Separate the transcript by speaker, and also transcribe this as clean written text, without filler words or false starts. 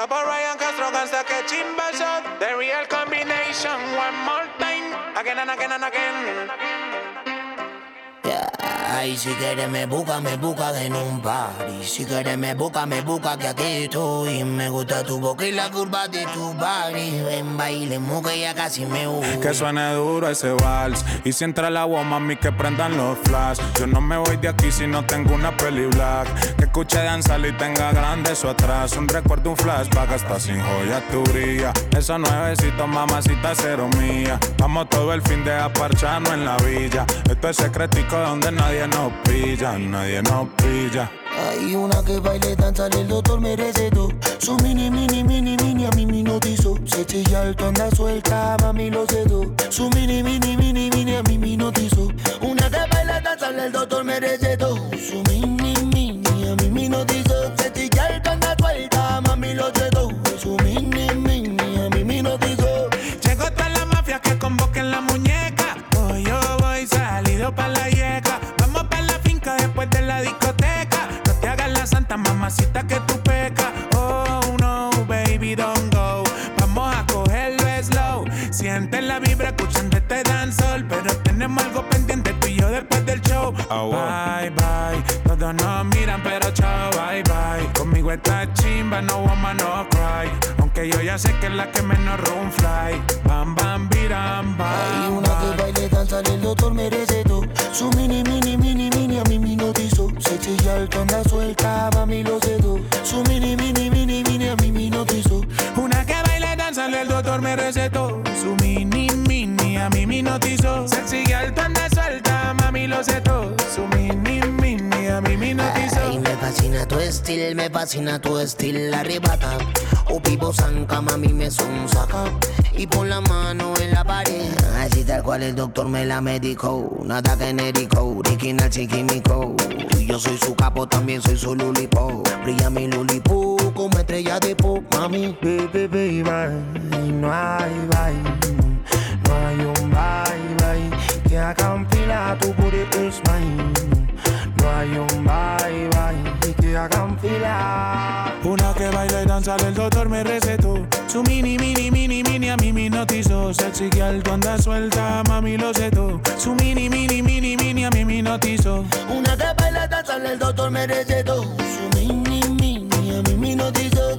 Speaker 1: Capo Ryan Castro cansa que chimba shot. The real combination, one more time. Again and again and again.
Speaker 2: Yeah. Ay, si quieres me busca en un party. Si quieres me busca que aquí estoy. Me gusta tu boca y la curva de tu body. Ven, bailemos que ya casi me voy.
Speaker 3: Que suene duro ese vals. Y si entra el agua, mami, que prendan los flash. Yo no me voy de aquí si no tengo una peli black. Que escuche danzar y tenga grande eso atrás. Un recuerdo, un flashback, hasta sin joya tu brilla. Esos nuevecitos, mamacita, cero mía. Vamos todo el fin de aparcharnos en la villa. Esto es secretico donde nadie nos pilla, nadie nos pilla.
Speaker 2: Hay una que baile, danza, el doctor me recetó. Su mini, a mí me notizó. Se chilla alto, anda suelta, mami lo cedo. Su mini, a mí me notizó. Una que baila, danza, el doctor me recetó. Su mini, a mí me notizó. Se chilla alto, anda suelta, mami lo cedo. Su mini, a mí me notizó.
Speaker 1: Llegó toda la mafia que convoquen la muñeca. Hoy yo voy salido pa' la yeca. Vamos pa' la finca después de la discoteca. No te hagas la santa, mamacita, que tú pecas. Oh no, baby, don't go. Vamos a cogerlo slow. Siente la vibra escuchando este dancehall. Pero tenemos algo pendiente tú y yo después del show.
Speaker 3: Oh, wow.
Speaker 1: Bye, bye. Todos nos miran pero chao, bye, bye. Conmigo está chimba, no woman, no cry. Aunque yo ya sé que es la que menos room fly. Bam, bam, biram, bam.
Speaker 2: Hay una que baile, danza, el doctor me recetó. Su mini, a mí me notizó. Se chilla alto, anda suelta, mami lo cedo. Su mini, a mí me notizó.
Speaker 1: Una que baila, danza, el doctor me recetó. Su mini, a mí me notizó. Sexy alto, anda suelta, mami lo cedo. Su mini, a mí me notizó.
Speaker 2: Ay, me fascina tu estilo, arrebata. O pipo zanca, mami me sonsaca. Y pon la mano en la pared. Así tal cual el doctor me la medicó. Nada genérico, original chiquimico. Yo soy su capo, también soy su lulipo. Brilla mi lulipo como estrella de pop, mami. Baby, no hay bye. No hay un bye que haga un fila, tu booty is mine. No hay un bye que haga un fila.
Speaker 1: Una que baila y danza, el doctor me recetó. Su mini, a mí me notizó. Sexy que alto, anda suelta, mami lo cedo. Su mini, a mí me notizó.
Speaker 2: Una que baila, danza, el doctor me recetó. Su mini, a mí me notizó.